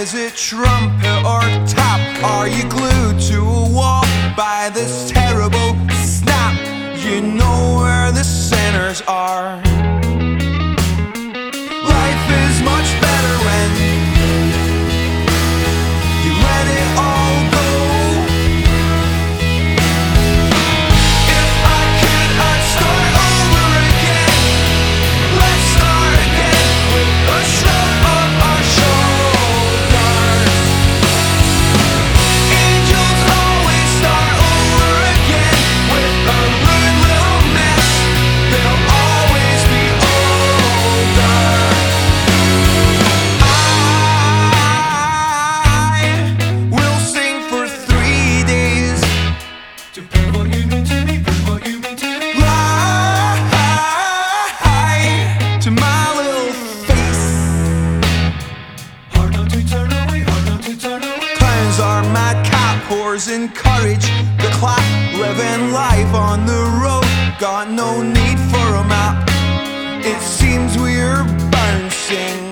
Is it trumpet or tap? Are you glued to a wall by this terrible snap? You know where the sinners are. Life is much better when you let it all go. If I could, I'd start over again. Let's start again with a shrug of our shoulders. Angels always start over again with a rude little mess. They'll always be older. I will sing for 3 days to prove what you mean to me, prove what you mean to me. Lie to my little face. Hard not to turn away, hard not to turn away. Clowns are mad cat whores, encourage the clap. Living life on the road, got no need for a map. It seems we're bouncing